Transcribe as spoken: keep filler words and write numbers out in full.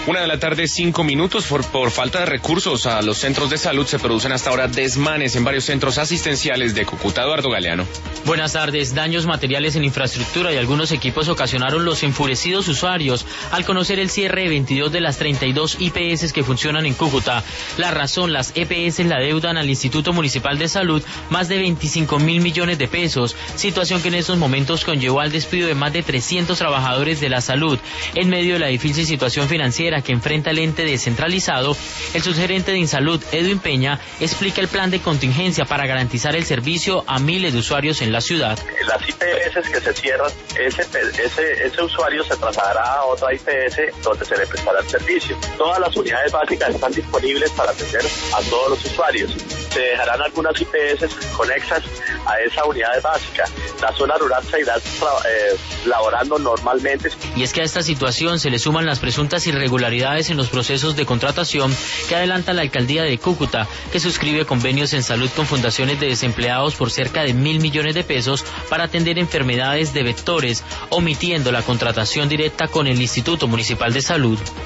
Una de la tarde, cinco minutos. Por, por falta de recursos a los centros de salud se producen hasta ahora desmanes en varios centros asistenciales de Cúcuta. Eduardo Galeano. Buenas tardes. Daños materiales en infraestructura y algunos equipos ocasionaron los enfurecidos usuarios al conocer el cierre de veintidós de las treinta y dos I P S que funcionan en Cúcuta. La razón, las E P S la deudan al Instituto Municipal de Salud más de veinticinco mil millones de pesos, situación que en estos momentos conllevó al despido de más de trescientos trabajadores de la salud. En medio de la difícil situación financiera que enfrenta el ente descentralizado, el subgerente de Insalud, Edwin Peña, explica el plan de contingencia para garantizar el servicio a miles de usuarios en la ciudad. Las I P S que se cierran, ese, ese, ese usuario se trasladará a otra I P S donde se le prestará el servicio. Todas las unidades básicas están disponibles para atender a todos los usuarios. Se dejarán algunas I P S conexas a esa unidad básica. La zona rural se irá eh, laborando normalmente. Y es que a esta situación se le suman las presuntas irregularidades en los procesos de contratación que adelanta la alcaldía de Cúcuta, que suscribe convenios en salud con fundaciones de desempleados por cerca de mil millones de pesos para atender enfermedades de vectores, omitiendo la contratación directa con el Instituto Municipal de Salud.